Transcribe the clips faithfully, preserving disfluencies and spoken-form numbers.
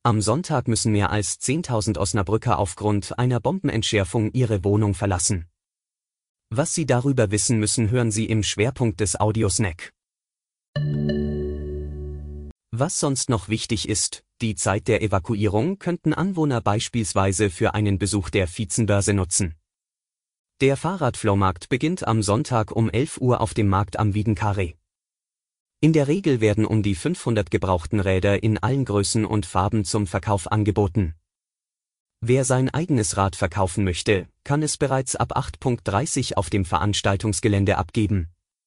Am Sonntag müssen mehr als zehntausend Osnabrücker aufgrund einer Bombenentschärfung ihre Wohnung verlassen. Was Sie darüber wissen müssen, hören Sie im Schwerpunkt des Audiosnack. Was sonst noch wichtig ist: Die Zeit der Evakuierung könnten Anwohner beispielsweise für einen Besuch der Vizenbörse nutzen. Der Fahrradflohmarkt beginnt am Sonntag um elf Uhr auf dem Markt am Wiedenkarree. In der Regel werden um die fünfhundert gebrauchten Räder in allen Größen und Farben zum Verkauf angeboten. Wer sein eigenes Rad verkaufen möchte, kann es bereits ab acht Uhr dreißig auf dem Veranstaltungsgelände abgeben.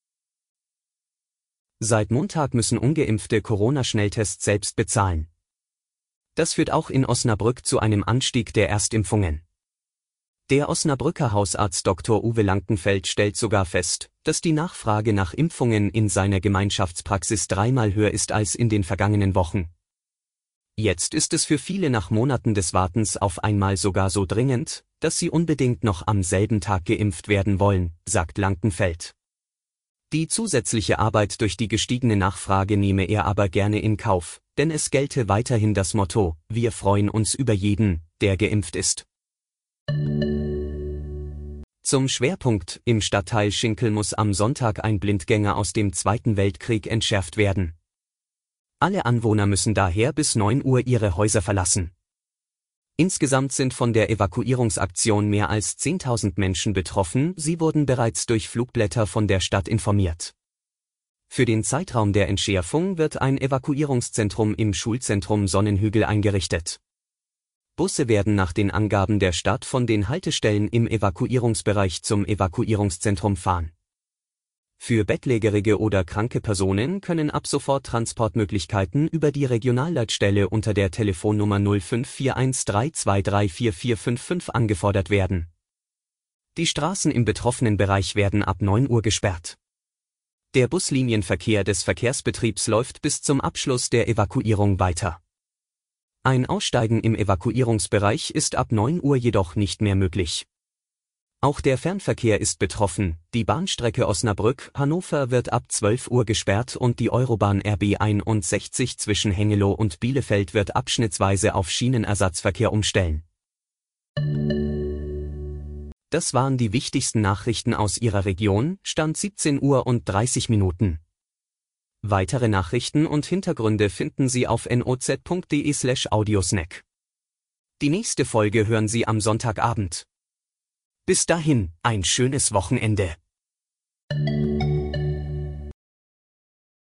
Seit Montag müssen ungeimpfte Corona-Schnelltests selbst bezahlen. Das führt auch in Osnabrück zu einem Anstieg der Erstimpfungen. Der Osnabrücker Hausarzt Doktor Uwe Lankenfeld stellt sogar fest, dass die Nachfrage nach Impfungen in seiner Gemeinschaftspraxis dreimal höher ist als in den vergangenen Wochen. Jetzt ist es für viele nach Monaten des Wartens auf einmal sogar so dringend, dass sie unbedingt noch am selben Tag geimpft werden wollen, sagt Lankenfeld. Die zusätzliche Arbeit durch die gestiegene Nachfrage nehme er aber gerne in Kauf, denn es gelte weiterhin das Motto: Wir freuen uns über jeden, der geimpft ist. Zum Schwerpunkt: Im Stadtteil Schinkel muss am Sonntag ein Blindgänger aus dem Zweiten Weltkrieg entschärft werden. Alle Anwohner müssen daher bis neun Uhr ihre Häuser verlassen. Insgesamt sind von der Evakuierungsaktion mehr als zehntausend Menschen betroffen, sie wurden bereits durch Flugblätter von der Stadt informiert. Für den Zeitraum der Entschärfung wird ein Evakuierungszentrum im Schulzentrum Sonnenhügel eingerichtet. Busse werden nach den Angaben der Stadt von den Haltestellen im Evakuierungsbereich zum Evakuierungszentrum fahren. Für bettlägerige oder kranke Personen können ab sofort Transportmöglichkeiten über die Regionalleitstelle unter der Telefonnummer null fünf vier eins drei zwei drei vier vier fünf fünf angefordert werden. Die Straßen im betroffenen Bereich werden ab neun Uhr gesperrt. Der Buslinienverkehr des Verkehrsbetriebs läuft bis zum Abschluss der Evakuierung weiter. Ein Aussteigen im Evakuierungsbereich ist ab neun Uhr jedoch nicht mehr möglich. Auch der Fernverkehr ist betroffen, die Bahnstrecke Osnabrück-Hannover wird ab zwölf Uhr gesperrt und die Eurobahn R B einundsechzig zwischen Hengelo und Bielefeld wird abschnittsweise auf Schienenersatzverkehr umstellen. Das waren die wichtigsten Nachrichten aus Ihrer Region, Stand siebzehn Uhr und dreißig Minuten. Weitere Nachrichten und Hintergründe finden Sie auf noz punkt de slash audiosnack. Die nächste Folge hören Sie am Sonntagabend. Bis dahin, ein schönes Wochenende.